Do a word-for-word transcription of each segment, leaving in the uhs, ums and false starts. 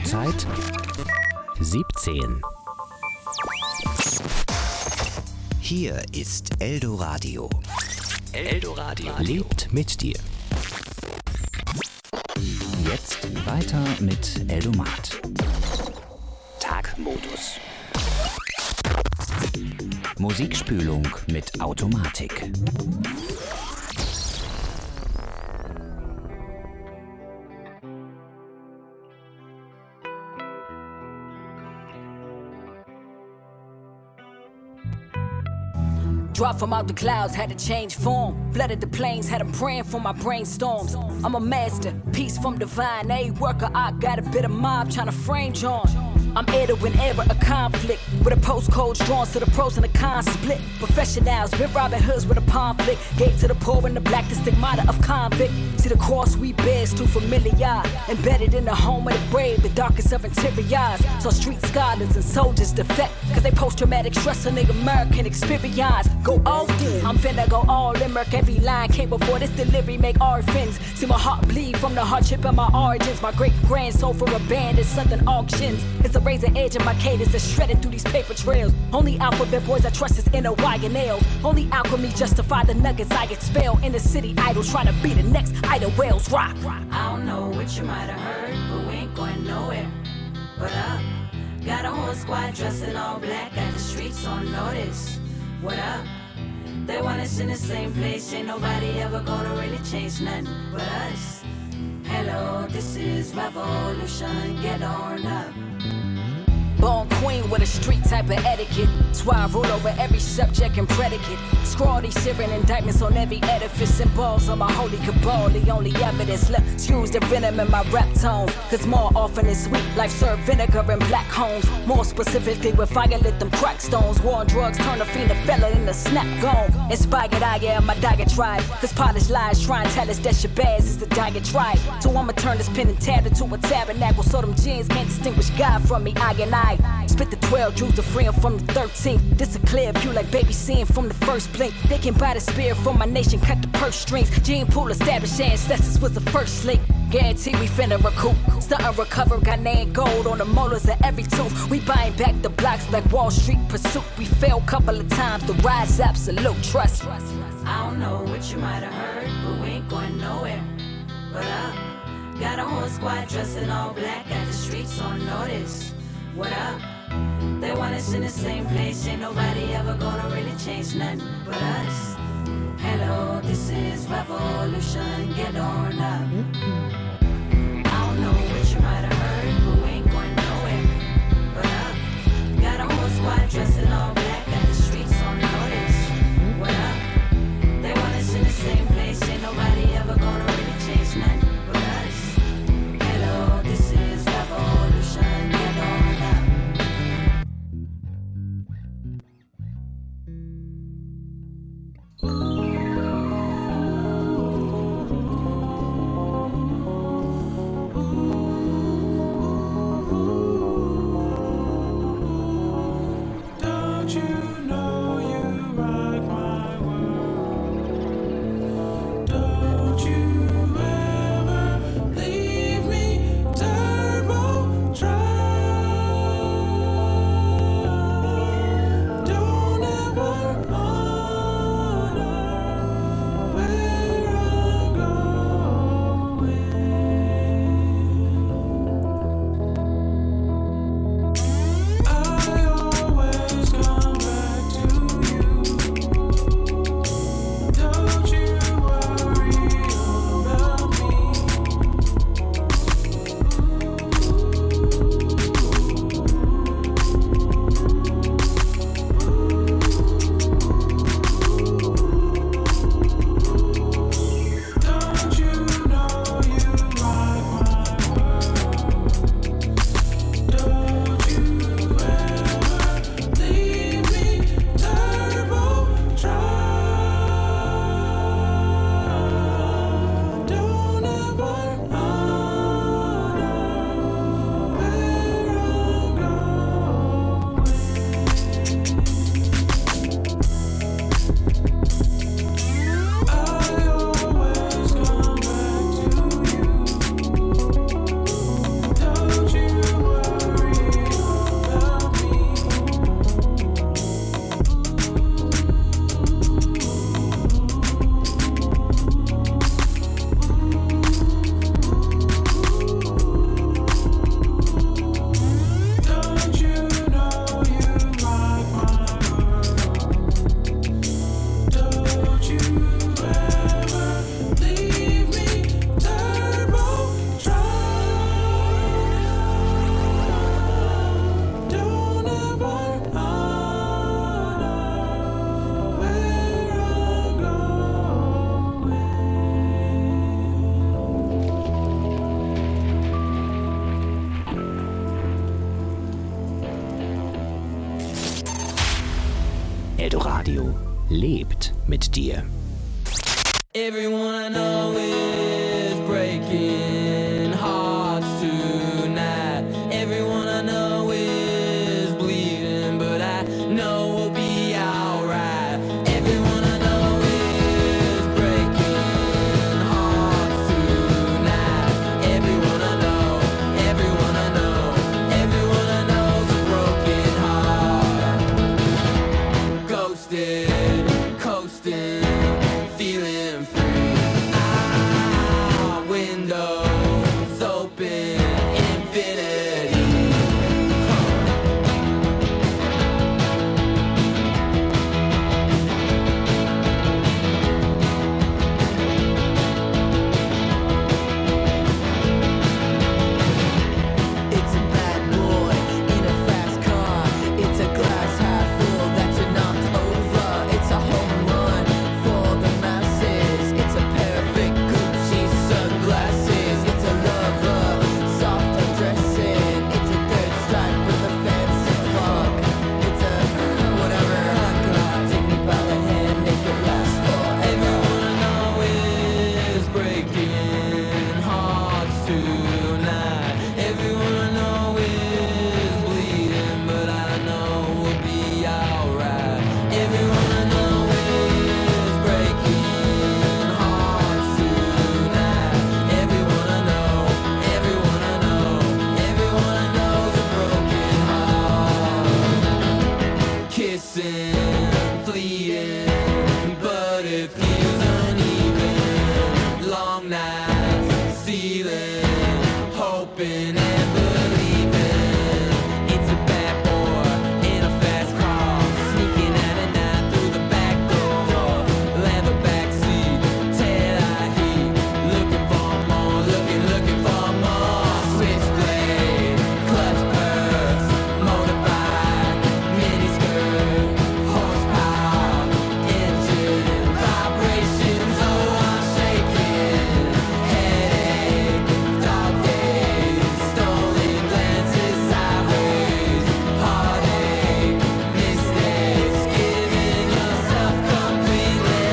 Uhrzeit siebzehn. Hier ist Eldoradio. Eldoradio lebt mit dir. Jetzt weiter mit Eldomat. Tagmodus. Musikspülung mit Automatik. Dropped from out the clouds, had to change form. Flooded the plains, had them praying for my brainstorms. I'm a master, peace from divine. A worker, I got a bit of mob trying to frame John. I'm heir to whenever a conflict, with a postcode drawn so the pros and the cons split. Professionals, been Robin Hoods with a conflict. Gave to the poor and the black the stigmata of convict. See the cross we bear is too familiar. Embedded in the home of the brave, the darkest of interiors. So street scholars and soldiers defect, cause they post-traumatic stress on the American experience. Go all in, I'm finna go all in. Merc every line came before this delivery make orphans. See my heart bleed from the hardship of my origins. My great grand sold for a band at Southern auctions. It's a razor edge in my cadence that's shredded through these paper trails. Only alphabet boys I trust is inner Y and L. Only alchemy justify the nuggets I expel. In the city idol trying to be the next Ida Wells rock. I don't know what you might have heard, but we ain't going nowhere. But up, got a whole squad dressed in all black, got the streets on notice. What up? They want us in the same place, ain't nobody ever gonna really change nothing but us. Hello, this is revolution, get on up. Born queen with a street type of etiquette. That's why I rule over every subject and predicate. Scrawl these searing indictments on every edifice. And balls on my holy cabal. The only evidence left. Excuse the venom in my rap tone. Cause more often than sweet, life served vinegar in black homes. More specifically with fire lit them crack stones. War on drugs turn a fiend a fella in the snap gone. Inspired I am my diatribe. Cause polished lies try and tell us that Shabazz is the diatribe. So I'ma turn this pen and tab into a tabernacle. So them jeans can't distinguish God from me, I and I. Spit the twelve jewels to free 'em from the thirteenth. This a clear view like baby seeing from the first blink. They can buy the spear from my nation, cut the purse strings. Gene Pool established ancestors was the first link. Guarantee we finna recoup. Stuntin' recover, got name gold on the molars of every tooth. We buying back the blocks like Wall Street pursuit. We failed couple of times, the rise absolute trust. I don't know what you might have heard, but we ain't going nowhere. But up, got a whole squad dressed in all black, got the streets on notice. What up? They want us in the same place, ain't nobody ever gonna really change nothing but us. Hello, this is revolution, get on up. I don't know what you might have heard, but we ain't going nowhere. But up, got a whole squad dressed in all black, got the streets on notice. What up? They want us in the same place, ain't nobody ever gonna really change nothing but us. Hello, this is revolution, get on up. lebt mit dir. Everyone I know is breaking hearts tonight. Everyone I know is bleeding, but I know we'll be alright. Everyone I know is breaking hearts tonight. Everyone I know, everyone I know, everyone I know's a broken heart. Ghosted, coasting, feeling free. Ah, windows open, infinity. It's a bad boy in a fast car. It's a glass half full that you knocked over. It's a home run for the masses. It's a perfect Gucci sunglasses. It's a lover, soft undressing. It's a third strike with a fancy fuck. It's a whatever. Take me by the hand, make it last forever. Everyone I know is breaking hearts tonight. Everyone I know is bleeding, but I know we'll be alright. Everyone I know is breaking hearts tonight. Everyone I know, everyone I know, everyone I know's a broken heart. Kissing, fleeting, but it feels uneven. Long nights, stealing, hoping and believing. It's a bad boy in a fast car, sneaking out at night through the back door. Leather backseat, tail eye heat, looking for more, looking, looking for more. Switchblade, clutch purse, motorbike, miniskirt, horsepower, engine, vibrations. Oh, I'm shaking. Headache, dark days, stolen glances sideways, heartache, mistakes, giving yourself completely.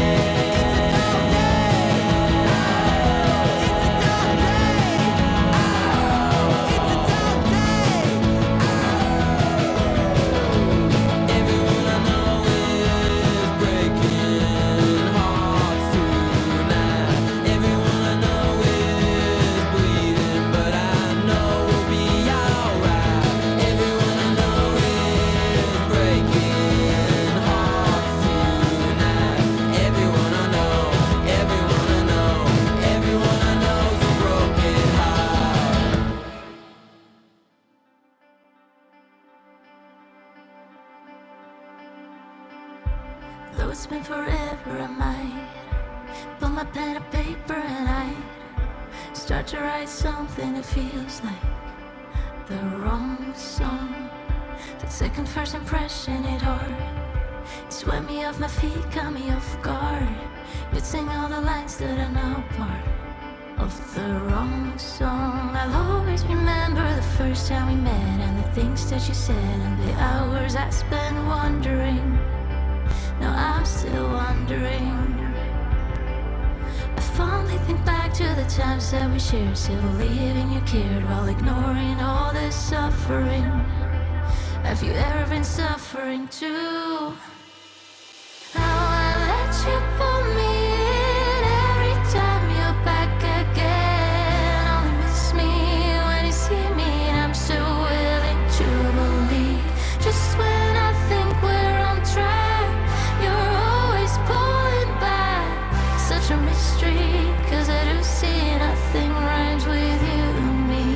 Everyone I know is breaking hearts tonight. Everyone I know is bleeding, but I know we'll be alright. Everyone I know is breaking hearts tonight. Everyone I know, everyone I know, everyone I know's a broken heart. Though it's been forever, I might put my pen and paper and I start to write something that feels like the wrong song. That second first impression hit hard. It swept me off my feet, caught me off guard. You'd sing all the lines that are now part of the wrong song. I'll always remember the first time we met and the things that you said and the hours I spent wondering. Now I'm still wondering. I fondly think back to the times that we shared, still believing you cared while ignoring all this suffering. Have you ever been suffering too? Now I let you pull me in every time you're back again. Only miss me when you see me, and I'm so willing to believe. Just when I think we're on track, you're always pulling back. Such a mystery, 'cause I do see nothing rhymes with you and me.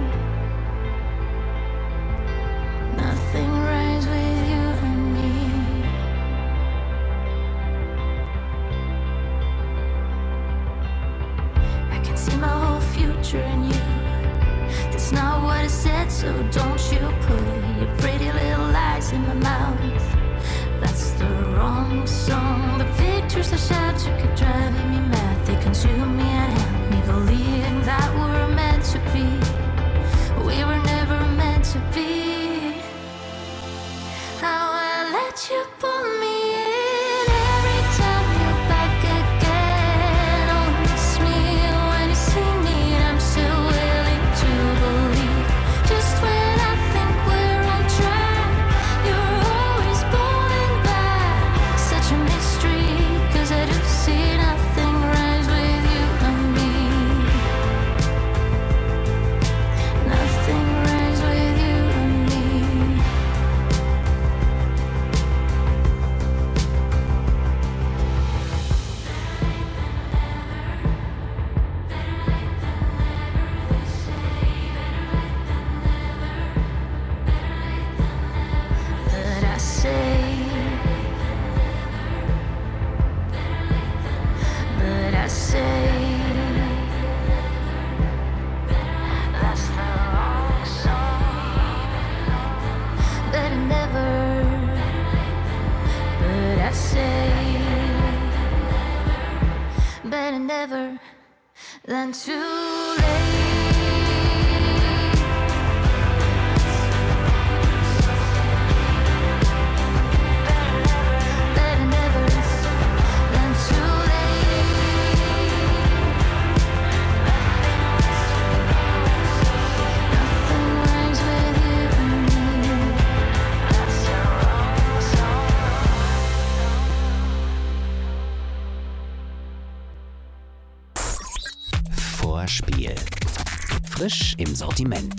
Nothing rhymes with you and me. I can see my whole future in you. That's not what I said, so don't you put your pretty little lies in my mouth. That's the wrong song. The pictures I shot you keep driving me mad. They consume me and have me believing that we're meant to be. We were never meant to be. How I let you pull me in than too late. Better never than too late. Nothing rhymes with you and me. That's so wrong, so wrong. Vorspiel. Frisch im Sortiment.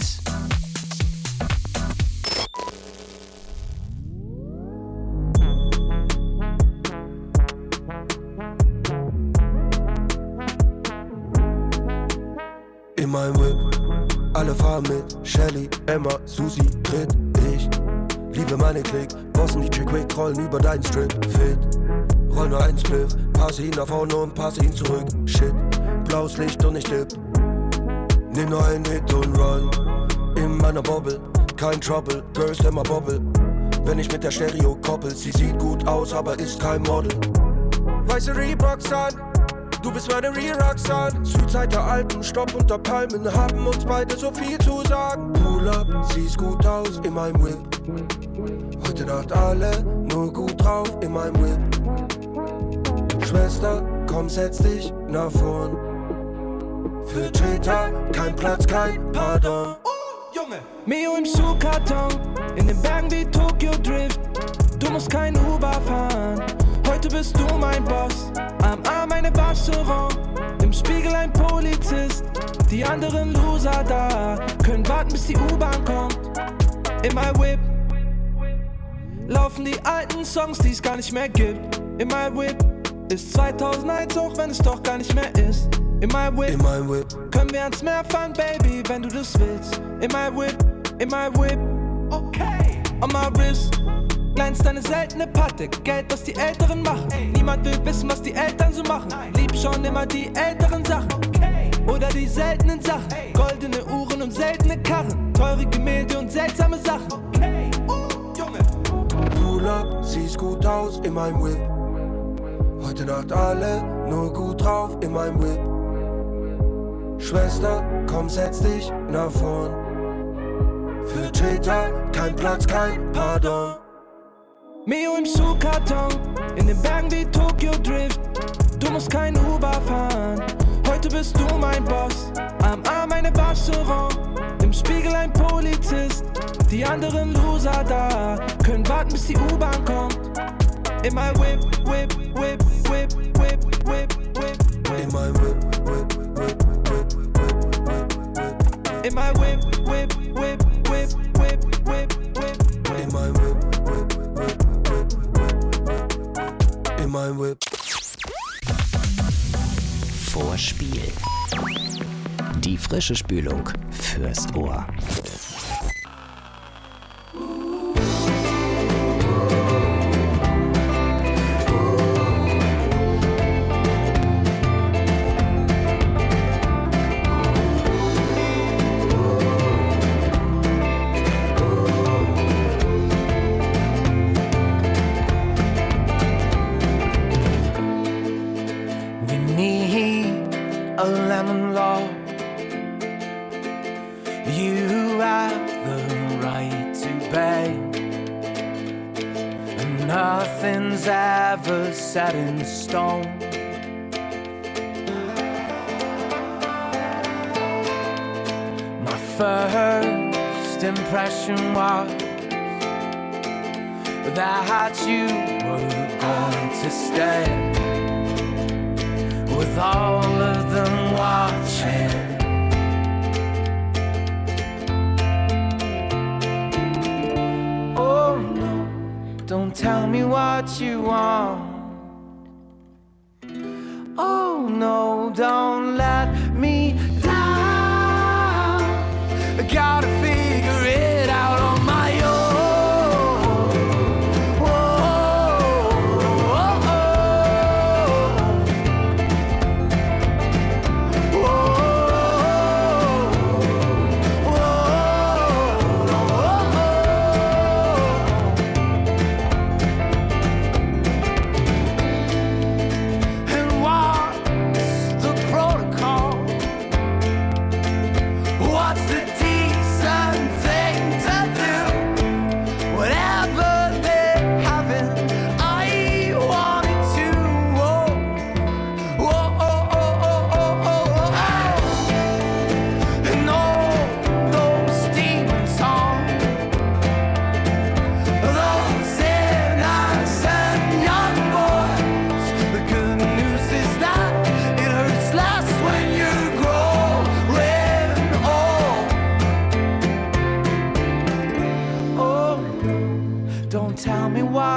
In meinem Whip, alle fahren mit. Shelly, Emma, Susi, Brit, ich liebe meine Klick. Bossen die Chick Quick, rollen über deinen Strip. Fit, roll nur einen Spliff. Passe ihn nach vorne und passe ihn zurück. Shit, blaues Licht und ich dipp. Nimm nur einen Hit und run. In meiner Bobble, kein Trouble. Girls, immer Bobble. Wenn ich mit der Stereo koppel, sie sieht gut aus, aber ist kein Model. Weiße Reeboks an, du bist meine Re-Roxanne. Südzeit der Alpen, Stopp unter Palmen, haben uns beide so viel zu sagen. Pull up, siehst gut aus in meinem Whip. Heute Nacht alle nur gut drauf in meinem Whip. Schwester, komm, setz dich nach vorn. Für Cheetah, kein Platz, kein Pardon. Junge! Mio im Schuhkarton, in den Bergen wie Tokyo Drift. Du musst kein Uber fahren, heute bist du mein Boss. Am Arm eine Waschserong, im Spiegel ein Polizist. Die anderen Loser da, können warten bis die U-Bahn kommt. In my Whip laufen die alten Songs, die es gar nicht mehr gibt. In my Whip ist zweitausendeins, auch wenn es doch gar nicht mehr ist. In my Whip, in my whip. Können wir ans Meer fahren, Baby, wenn du das willst. In my Whip, in my Whip. Okay. On my wrist glänzt eine seltene Patte. Geld, was die Älteren machen. Ey. Niemand will wissen, was die Eltern so machen. Nein. Lieb schon immer die älteren Sachen. Okay. Oder die seltenen Sachen. Ey. Goldene Uhren und seltene Karren. Teure Gemälde und seltsame Sachen. Okay. Oh, Junge. Pull up, siehst gut aus in meinem Whip. Heute Nacht alle nur gut drauf in meinem Whip. Schwester, komm, setz dich nach vorn. Für Cheetah, kein Platz, kein Pardon. Mio im Schuhkarton, in den Bergen wie Tokyo Drift. Du musst kein Uber fahren, heute bist du mein Boss. Am Arm eine Waschserong, im Spiegel ein Polizist. Die anderen Loser da, können warten bis die U-Bahn kommt. In my Whip, Whip, Whip, Whip, Whip, Whip, Whip. In my Whip, Whip, Whip, Whip, Whip, Whip, Whip. In my Whip, Whip, Whip, Whip, Whip, Whip, Whip. In my Whip, Whip, Whip, Whip, Whip, Whip. In my Whip. Vorspiel. Die frische Spülung fürs Ohr. Nothing's ever set in stone. My first impression was that you were going to stay, with all of them watching. Don't tell me what you want. Oh no, don't let me down. I gotta figure it out on my own. Whoa, whoa, whoa, whoa.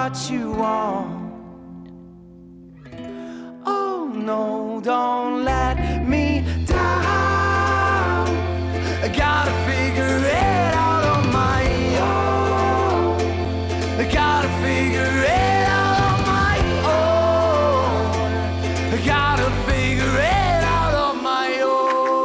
what you want. Oh no, don't let me down. I gotta figure it out on my own. I gotta figure it out on my own. I gotta figure it out on my own.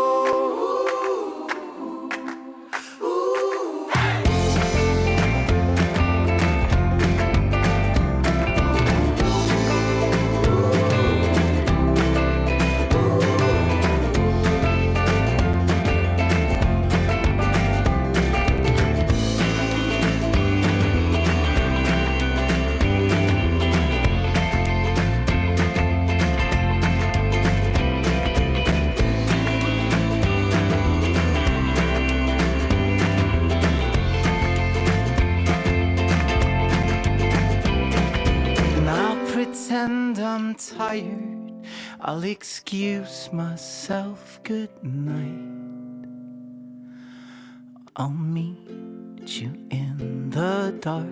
And I'll pretend I'm tired. I'll excuse myself. Good night. I'll meet you in the dark.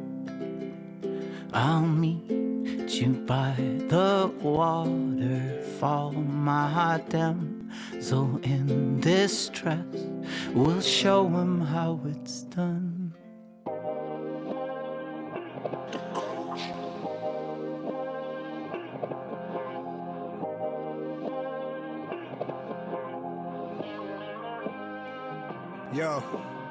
I'll meet you by the waterfall. My damsel in distress will show him how it's done. Yo,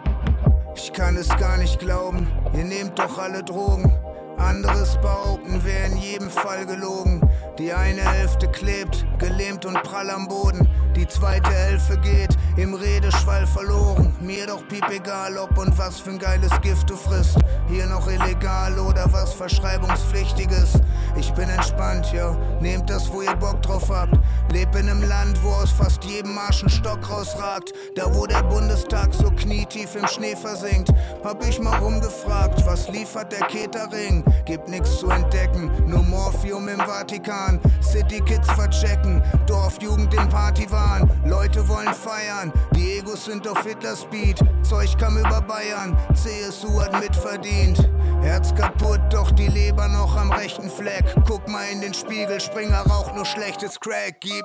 ich kann es gar nicht glauben, ihr nehmt doch alle Drogen. Anderes behaupten, wär in jedem Fall gelogen. Die eine Hälfte klebt, gelähmt und prall am Boden. Die zweite Hälfte geht im Redeschwall verloren. Mir doch piep egal, ob und was für ein geiles Gift du frisst. Hier noch illegal oder was Verschreibungspflichtiges. Ich bin entspannt, yo, nehmt das, wo ihr Bock drauf habt. Leb in einem Land, wo aus fast jedem Marsch ein Stock rausragt. Da wo der Bundestag so knietief im Schnee versinkt. Hab ich mal rumgefragt, was liefert der Catering? Gibt nix zu entdecken, nur Morphium im Vatikan. City Kids verchecken, Dorfjugend im Partywahn. Leute wollen feiern, die Egos sind auf Hitler-Speed. Zeug kam über Bayern, C S U hat mitverdient. Herz kaputt, doch die Leber noch am rechten Fleck. Guck mal in den Spiegel, Springer raucht nur schlechtes Crack. Gib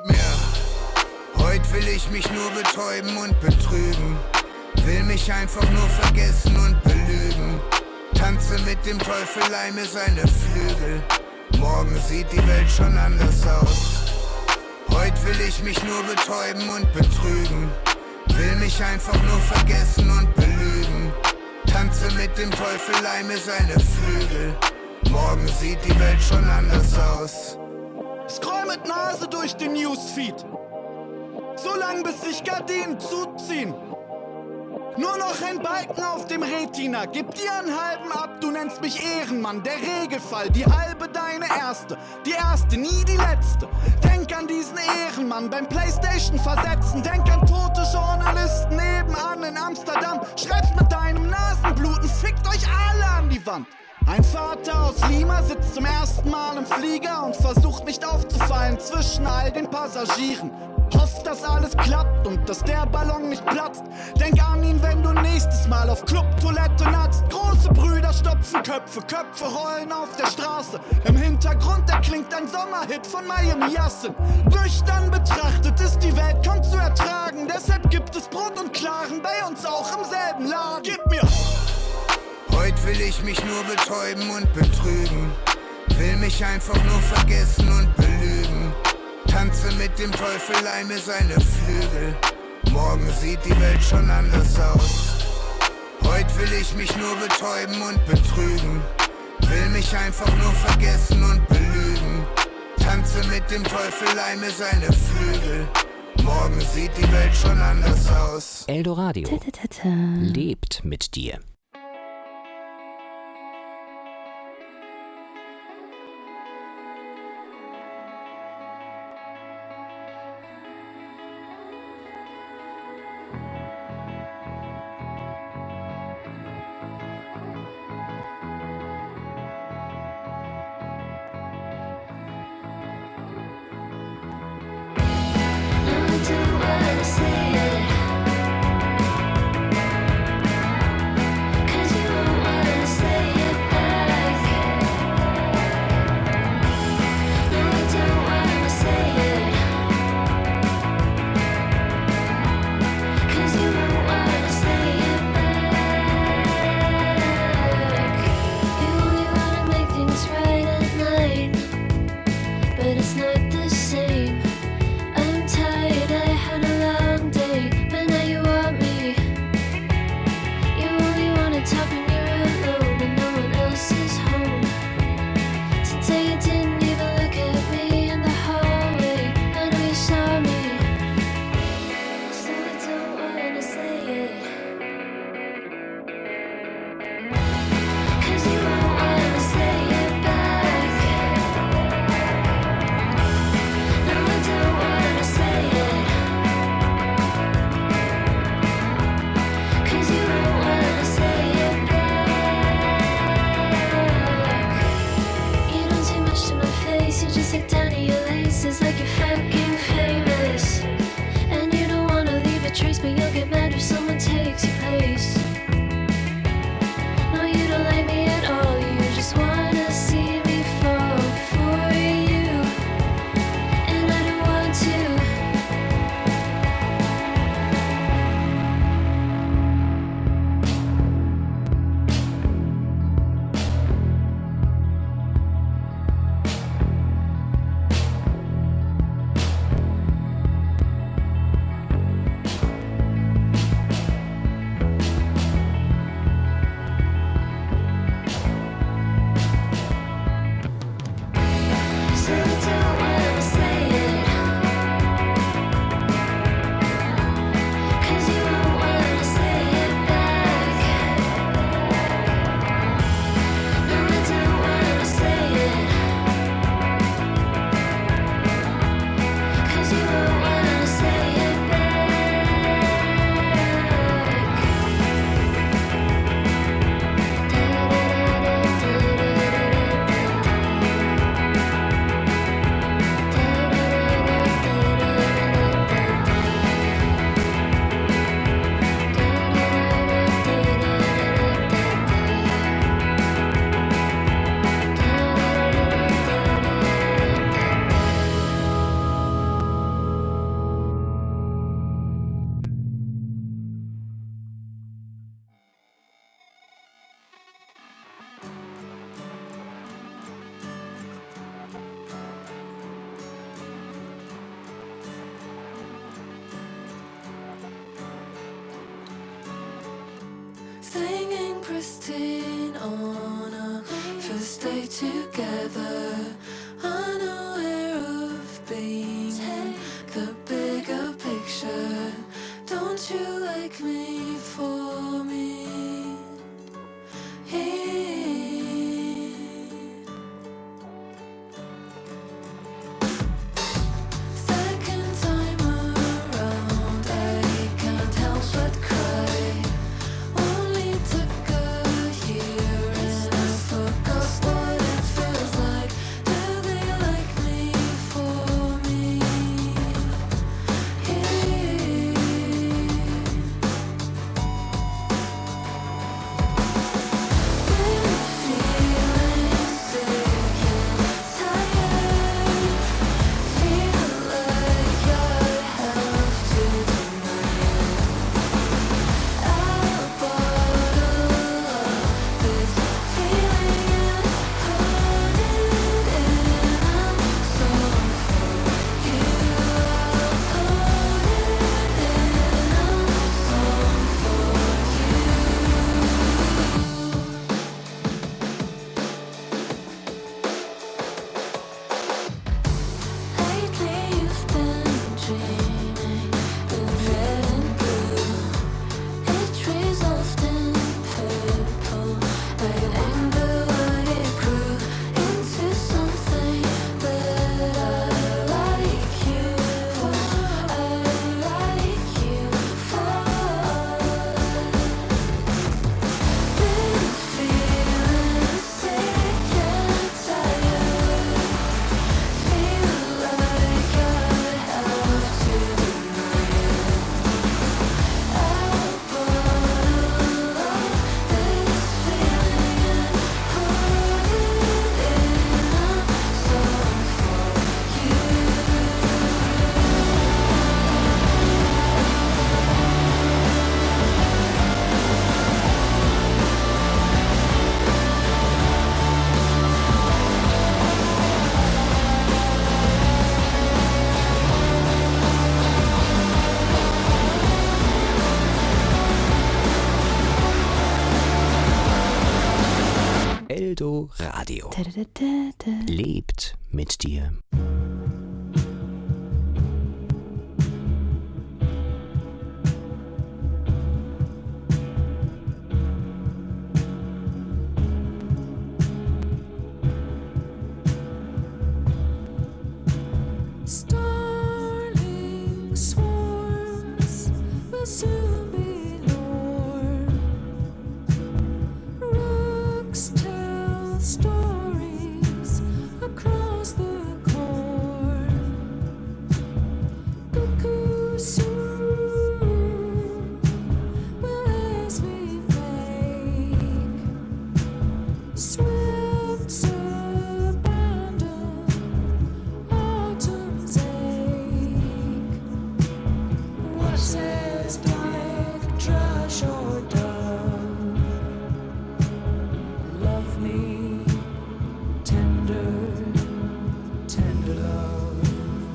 mir, heut will ich mich nur betäuben und betrügen. Will mich einfach nur vergessen und belügen. Tanze mit dem Teufel, leih mir seine Flügel. Morgen sieht die Welt schon anders aus. Heut will ich mich nur betäuben und betrügen. Will mich einfach nur vergessen und belügen. Tanze mit dem Teufel, leih mir seine Flügel. Morgen sieht die Welt schon anders aus. Scroll mit Nase durch den Newsfeed. So lang bis sich Gardinen zuziehen. Nur noch ein Balken auf dem Retina. Gib dir einen halben ab, du nennst mich Ehrenmann. Der Regelfall, die halbe deine erste. Die erste, nie die letzte. Denk an diesen Ehrenmann beim Playstation versetzen. Denk an tote Journalisten nebenan in Amsterdam. Schreib's mit deinem Nasenbluten, fickt euch alle an die Wand. Ein Vater aus Lima sitzt zum ersten Mal im Flieger und versucht nicht aufzufallen zwischen all den Passagieren. Hofft, dass alles klappt und dass der Ballon nicht platzt. Denk an ihn, wenn du nächstes Mal auf Clubtoilette natzt. Große Brüder stopfen Köpfe, Köpfe rollen auf der Straße. Im Hintergrund erklingt ein Sommerhit von Miami Yassin. Nüchtern betrachtet ist die Welt kaum zu ertragen. Deshalb gibt es Brot und Klaren bei uns auch im selben Laden. Gib mir! Heut will ich mich nur betäuben und betrügen. Will mich einfach nur vergessen und belügen. Tanze mit dem Teufel, leih mir seine Flügel. Morgen sieht die Welt schon anders aus. Heut will ich mich nur betäuben und betrügen. Will mich einfach nur vergessen und belügen. Tanze mit dem Teufel, leih mir seine Flügel. Morgen sieht die Welt schon anders aus. Eldoradio lebt mit dir. To what I say. like me for me? Hey. Second time around, I can't help but cry. Only took a year and I forgot what it feels like. Do they like me for me? Hey. Been feeling sick and tired. Feel like I have to deny it. A bottle of this feeling and put it in a song for you. I'll put it in a song for you. Lately you've been dreaming in red and blue. It resolved in purple, like anger when it grew into something that I like you for. I like you for. Been feeling sick and tired. Feel like I have to deny it. A bottle of this feeling and put it in a song for you. Eldo Radio. Lebt mit dir. Starling swarms will soon be norm. Rooks tell stories across the corn. Cuckoos soon will as we fake. Swifts abandon autumn's ache. What says black thrush or dove? Love me, tender, tender love.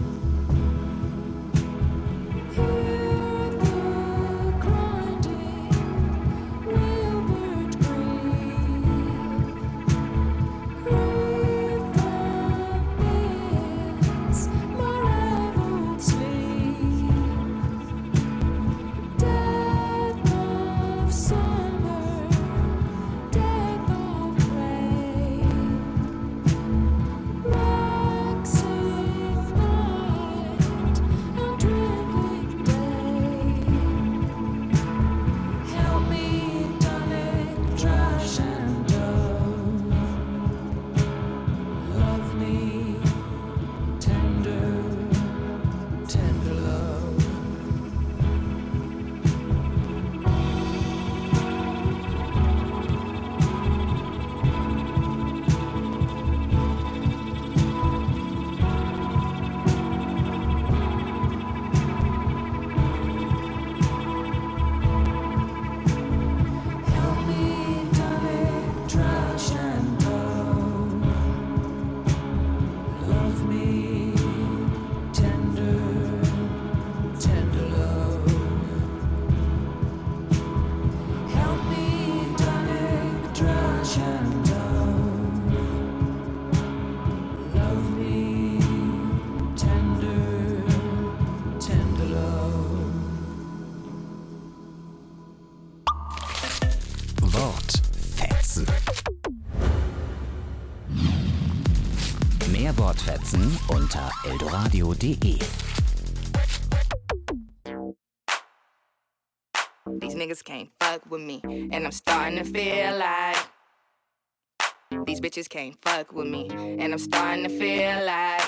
Hear the grinding wheelbird grieve. Grieve amidst my raveled sleep. Nacktfetzen unter eldoradio punkt de. These niggas can't fuck with me, and I'm starting to feel like these bitches can't fuck with me, and I'm starting to feel like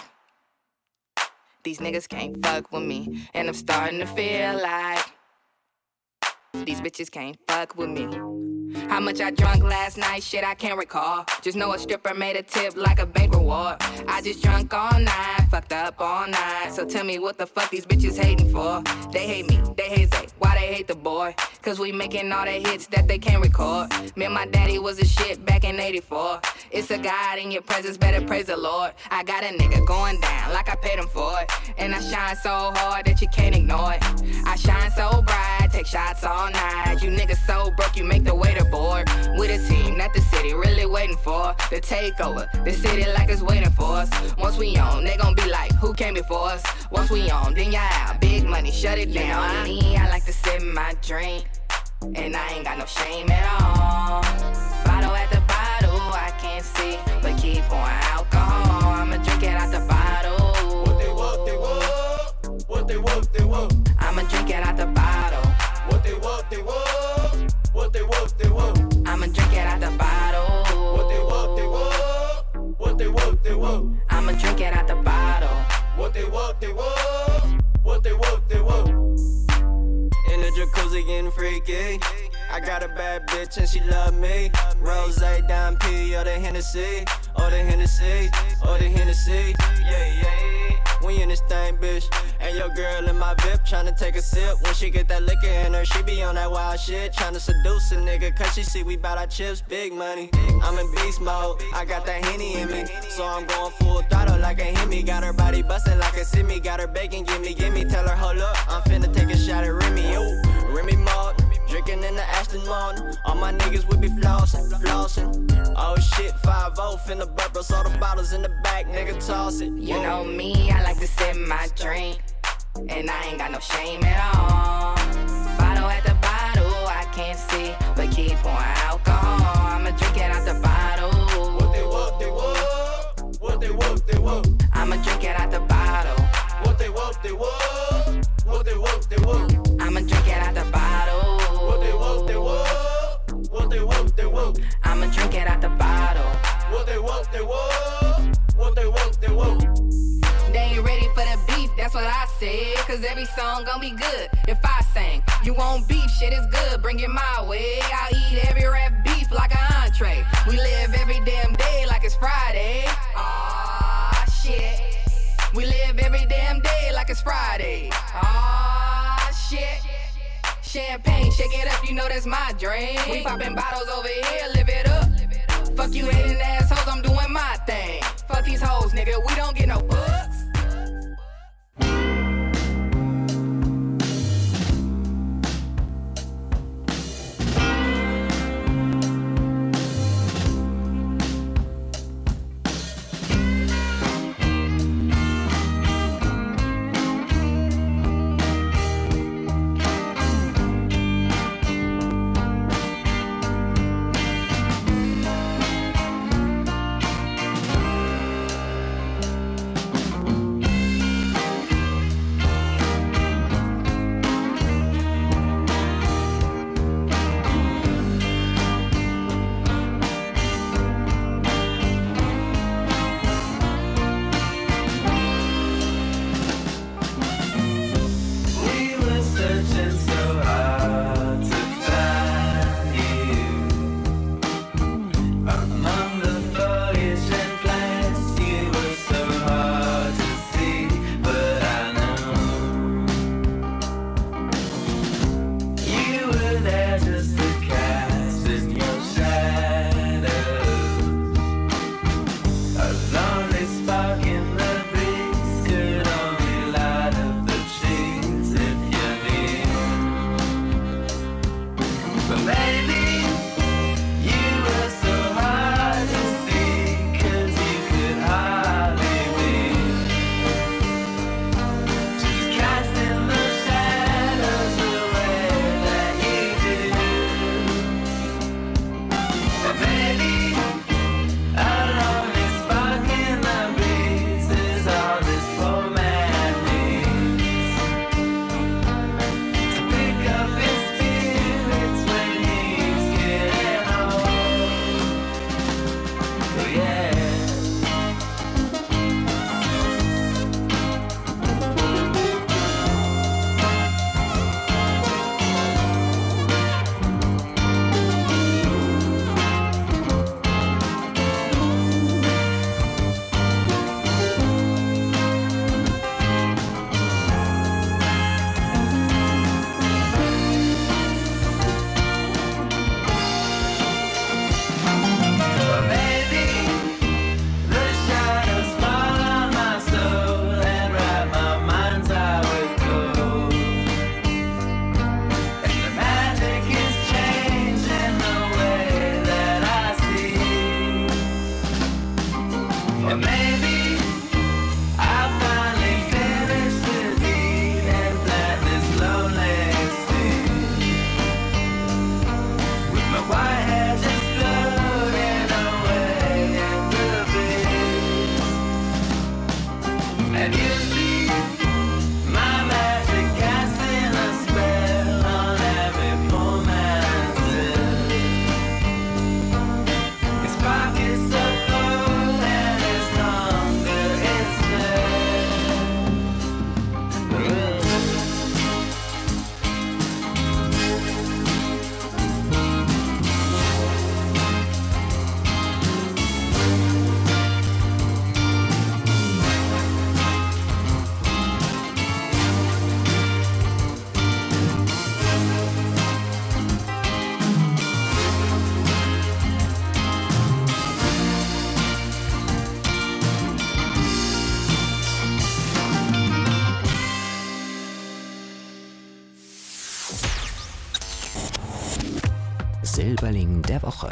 these niggas can't fuck with me, and I'm starting to feel like these bitches can't fuck with me. How much I drunk last night, shit I can't recall. Just know a stripper made a tip like a bank reward. I just drunk all night, fucked up all night. So tell me what the fuck these bitches hating for. They hate me, they hate Zay, why they hate the boy? Cause we making all the hits that they can't record. Me and my daddy was a shit back in eighty-four. It's a God in your presence, better praise the Lord. I got a nigga going down like I paid him for it. And I shine so hard that you can't ignore it. I shine so bright, take shots all night. You niggas so broke, you make the waiter bored. With a team that the city really waiting for. The takeover, the city like it's waiting for us. Once we on, they gon' be like, who came before us? Once we on, then y'all out, big money, shut it down. You know me, I like to sip my drink, and I ain't got no shame at all. Bottle at the bottle, I can't see, but keep pouring alcohol. I'ma drink it out the bottle. What they want, they want. What they want, they want. I'ma drink it out the bottle. What they want, they want. What they want, they want. I'ma drink it out the bottle. What they want, they want. What they want, they want. I'ma drink it out the bottle. What they want, they want. What they want, they want. In the jacuzzi getting freaky. I got a bad bitch and she love me. Rose, Dime P, or the Hennessy, or the Hennessy, or the Hennessy. Yeah, yeah. We in this thing, bitch. And your girl in my V I P tryna take a sip. When she get that liquor in her, she be on that wild shit. Tryna seduce a nigga, cause she see we bout our chips, big money. I'm in beast mode, I got that Henny in me. So I'm going full throttle like a Hemi. Got her body bustin' like a Simi. Got her bacon, gimme, gimme. Tell her, hold up, I'm finna take a shot at Remy. Yo, Remy Malt, drinking in the Aston Martin. All my niggas would be flossin', flossin'. Oh shit, five oh, finna burp us all the bottles in the back, nigga, toss it. You know me, I like to sip my drink, and I ain't got no shame at all. Bottle at the bottle, I can't see, but keep pouring alcohol. I'ma drink it out the bottle. What they want, they want. What they want, they want. I'ma drink it out the bottle. What they want, they want. What they want, they want. I'ma drink it out the bottle. What they want, they want. What they want, they want. I'ma drink it out the bottle. What they want, they want. What they want, they want. They ain't ready for the beef, that's what I said. Cause every song gon' be good if I sing. You want beef, shit is good, bring it my way. I'll eat every rap beef like an entree. We live every damn day like it's Friday. Aw, shit. We live every damn day like it's Friday. Aw, shit. Champagne, shake it up, you know that's my drink. We poppin' bottles over here, live it up. Fuck you hating assholes, I'm doing my thing. Fuck these hoes, nigga, we don't get no fucks. Silberling der Woche.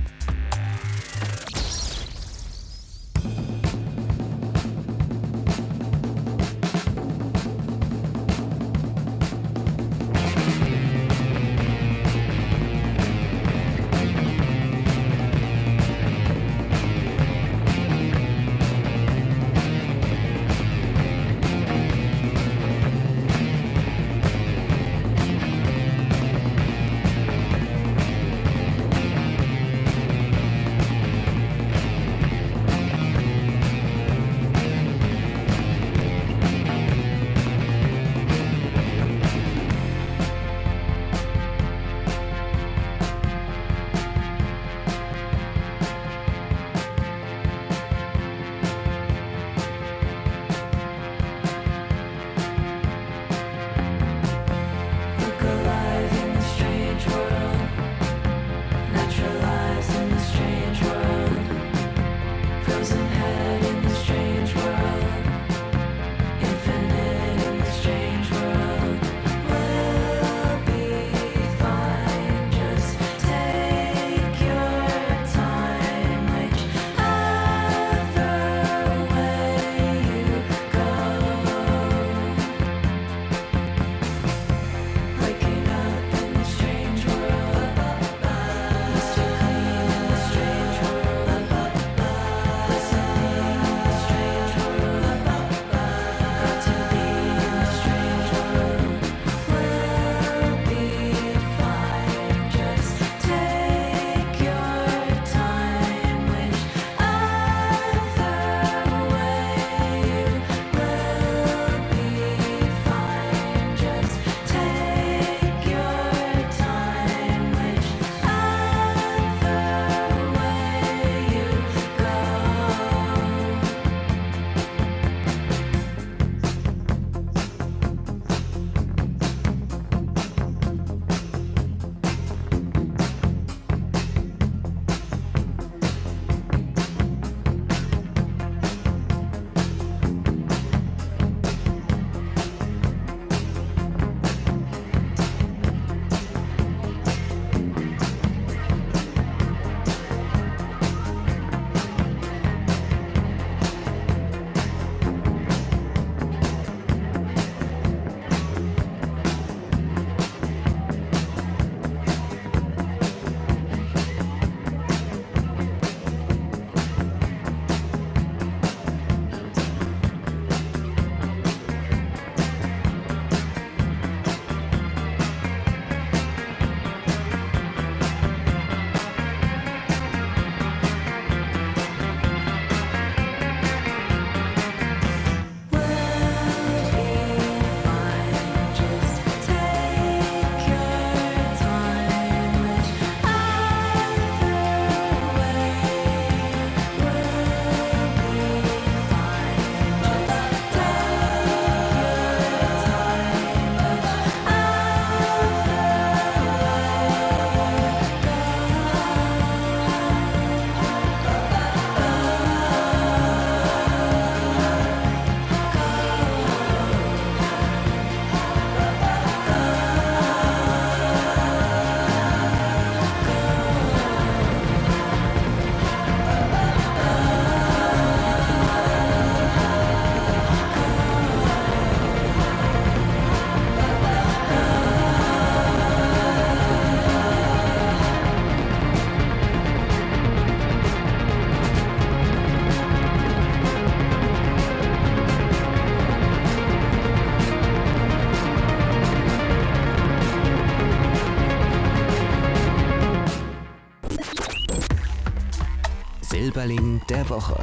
Silberling der Woche.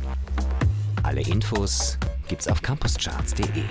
Alle Infos gibt's auf campuscharts punkt de.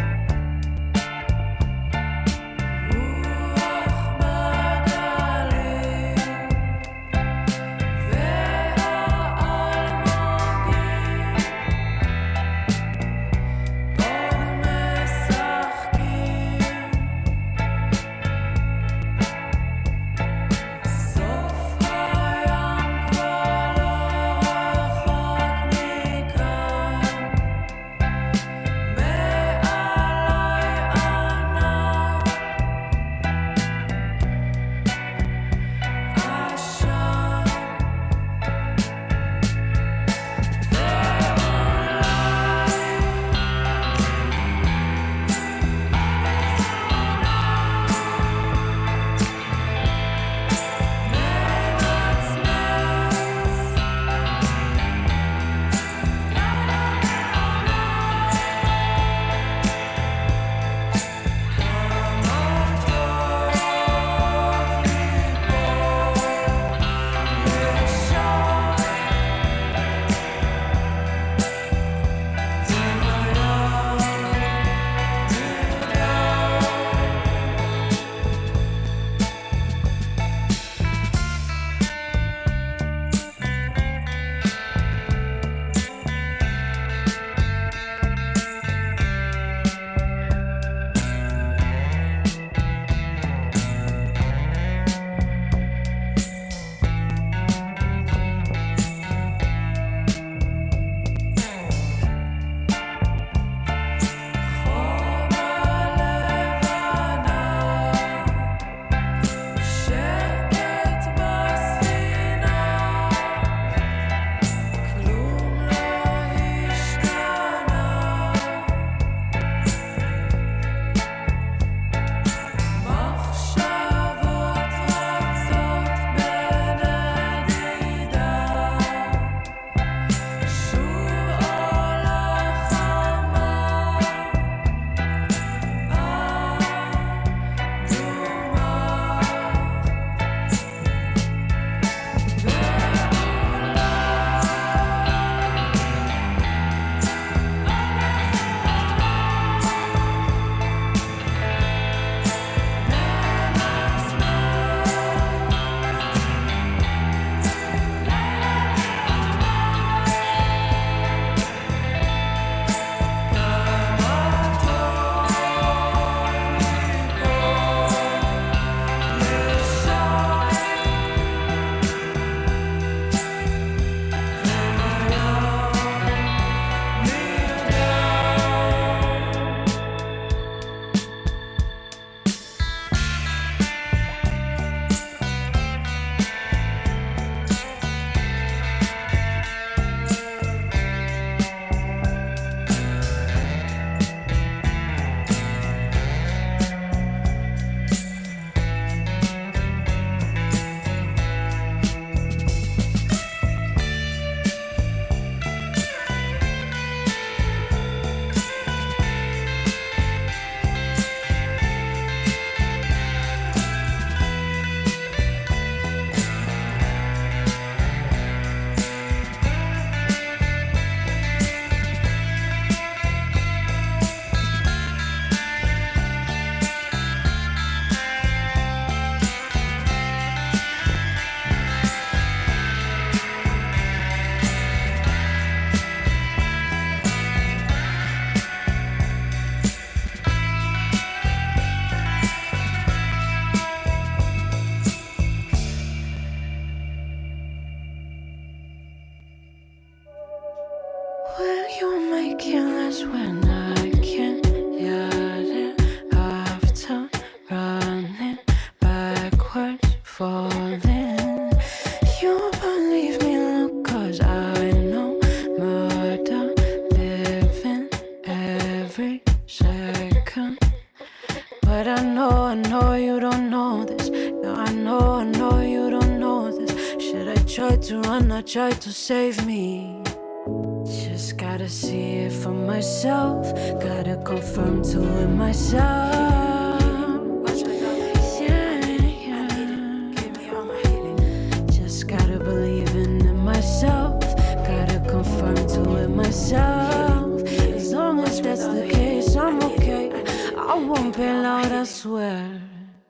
Magdalena making less when I can't get it after running backwards, falling. You believe me, look, cause I know murder living every second. But I know, I know you don't know this. Yeah, I know, I know you don't know this. Should I try to run or try to save me? Just gotta see it for myself. Gotta confirm to it myself. Yeah, yeah. Just gotta believe in it myself. Gotta confirm to it myself. As long as that's the case, I'm okay. I won't be loud, I swear.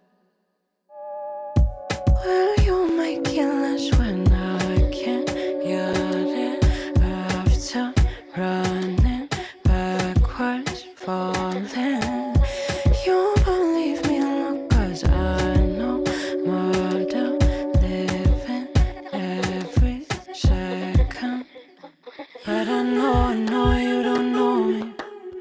Will you make it less when I can't get it after running backwards, falling? You believe me, look, cause I know murder living every second. But I know, I know you don't know me.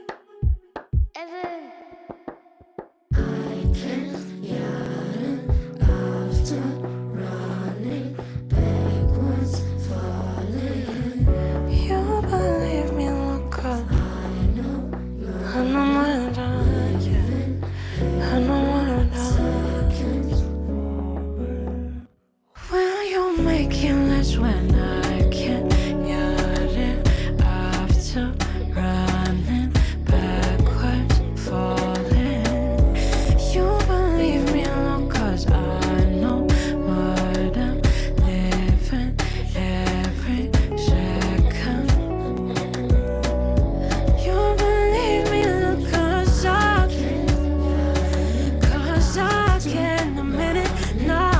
When I can't get it after running backwards, falling. You believe me, look, cause I know murder living every second. You believe me, look, cause I can, cause I can a minute now.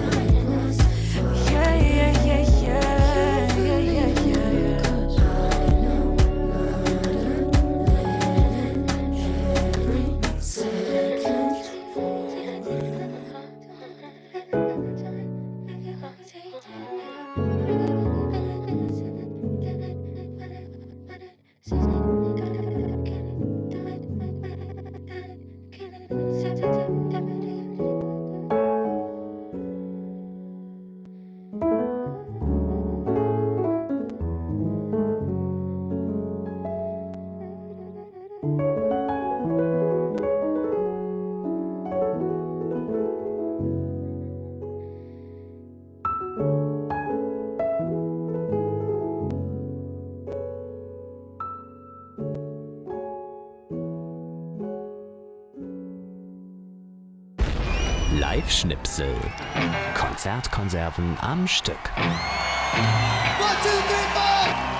Live-Schnipsel. Konzertkonserven am Stück. One, two, three, four!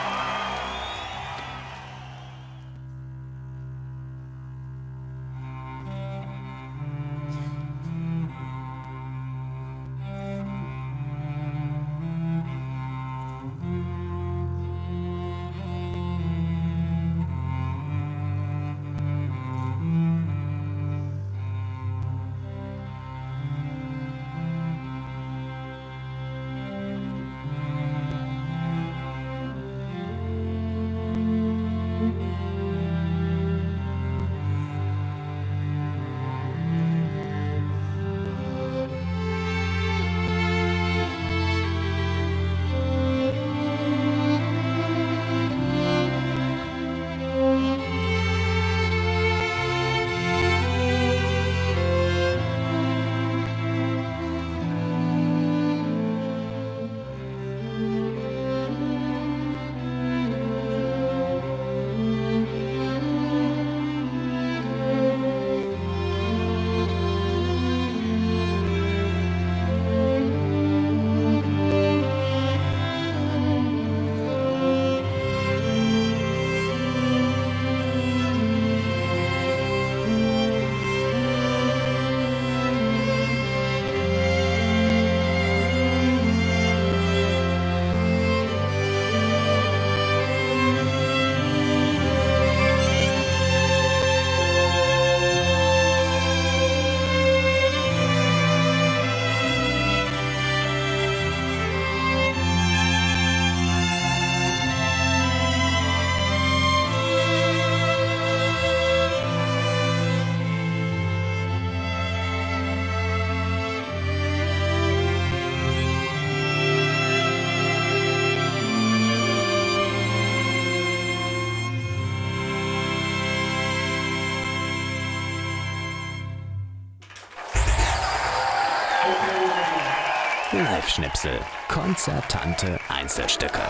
Live-Schnipsel. Konzertante Einzelstücke.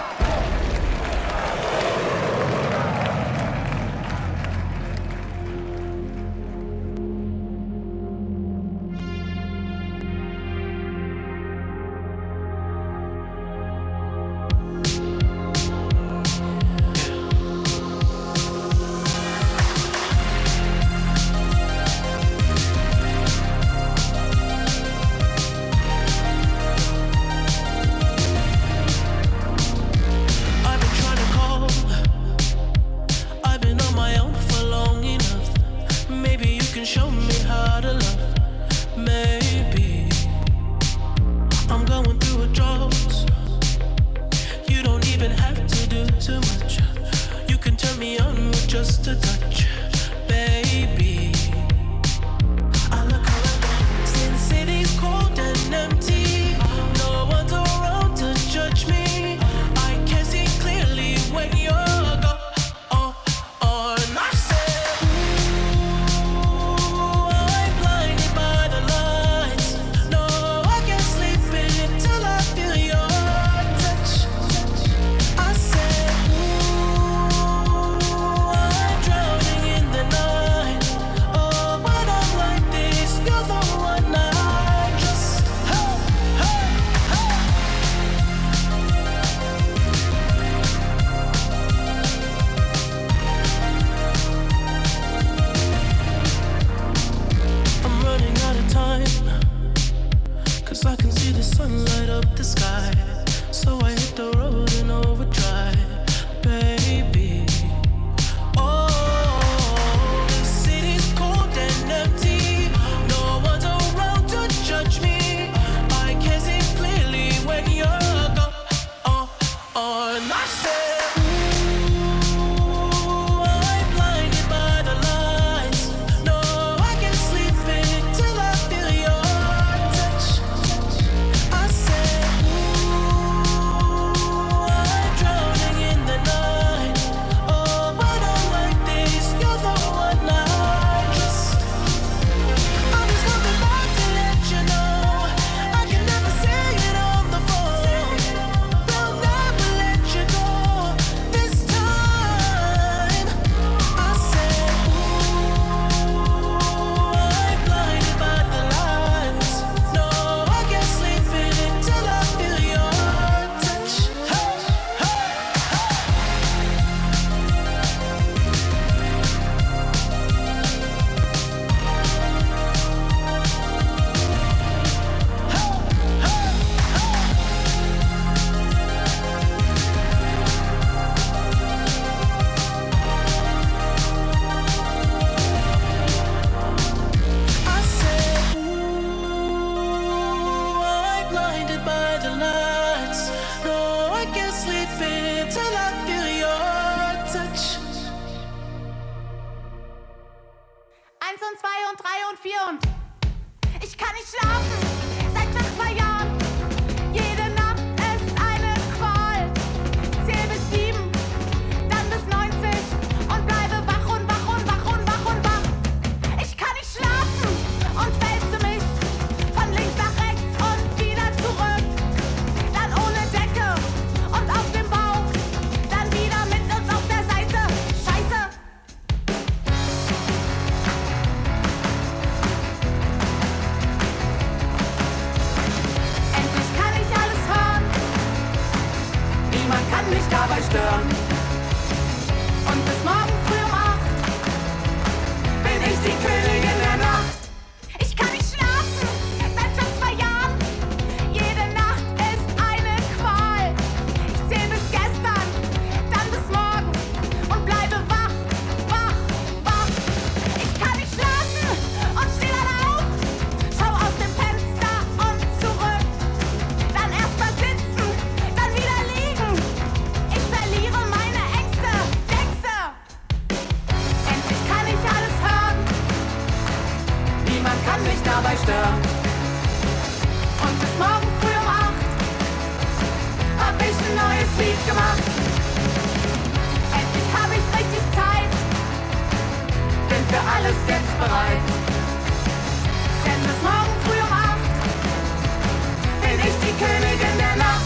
bereit. Denn bis morgen früh um acht bin ich die Königin der Nacht.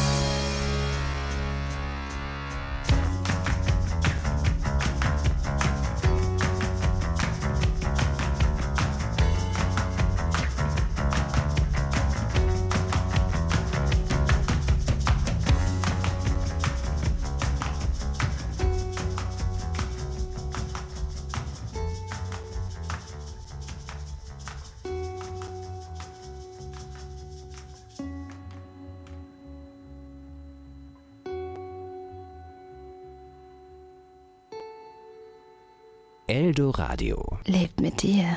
Eldoradio. Lebt mit dir.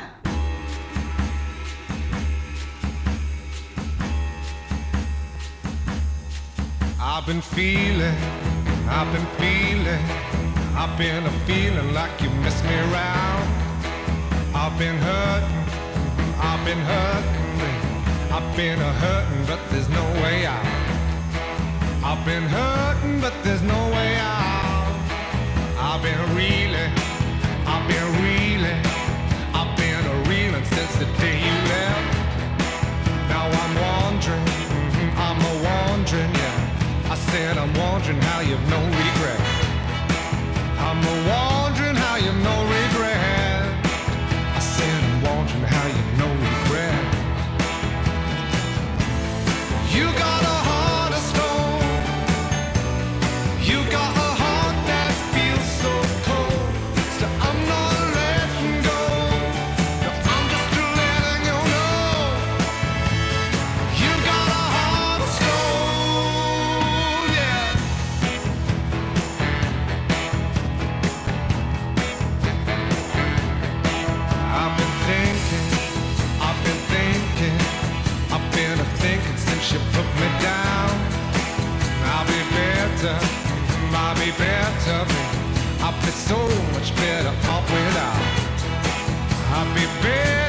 I've been feeling, I've been feeling, I've been a feeling like you miss me around. I've been hurting, I've been hurting, I've been a hurting, but there's no way out. I've been hurting, but there's no way out. I've been reeling, I've been reeling, I've been a reeling since the day you left. Now I'm wandering, mm-hmm, I'm a wandering, yeah. I said I'm wondering how you've no regret. I'm a wondering how you've no regret. I said I'm wondering how you've no regret. You got a heart of stone. You got a heart that feels so cold. So I'm not letting go. No, I'm just letting you know. You got a heart of stone, yeah. I've been thinking, I've been thinking, I've been a thinking since you put me down. I'll be better, I'll be better, I'll be so much better off without. I'll be better.